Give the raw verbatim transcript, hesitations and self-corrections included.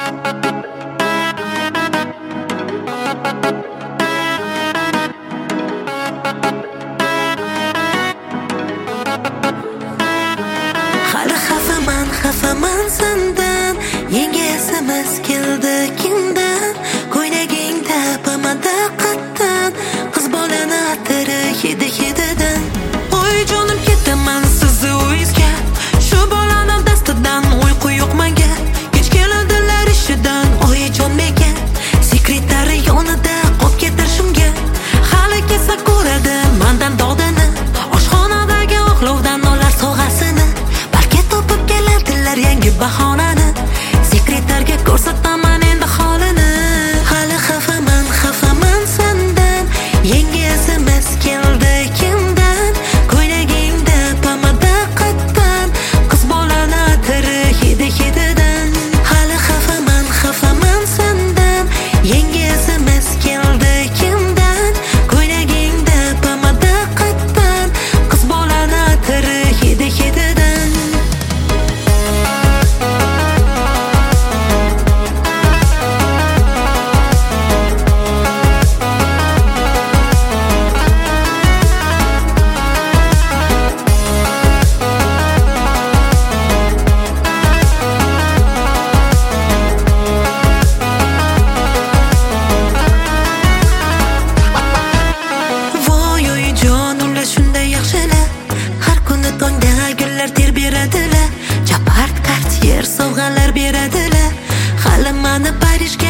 Hali xafaman, xafaman sendan. Yangi sms keldi kimdan? Ko'ylagingda pomada qatdan, qiz bolani atiri hidi hididan. Oy jonim ketaman sizni uyingizga, shu bolaning dastidan uyqu yo'q menga. Kech keladilar ishidan, oyijon menga sekretari yonida qolib ketar shunga. Hali kelsa ko'radi mendan dodini, oshxonadagi oqlovdan olar sog'asini. Balki topib keladilar yangi bahonani, sekretarga ko'rsataman endi holini. Hali xafaman, xafaman sendan. Yangi sms keldi kimdan? Ko'ylagingda pomada qatdan, qiz bolani atiri hidi hididan. Hali xafaman, xafaman sendan. Yangi sms keldi kimdan? Ko'ylagingda pomada qatdan, qiz bolani atiri hidi hididan. Voy oyijon, ular shunday yaxshilar. Har kuni tongda gullar ter beradilar, Chapart, Cartier sovg'alar beradilar. Hali meni Parijga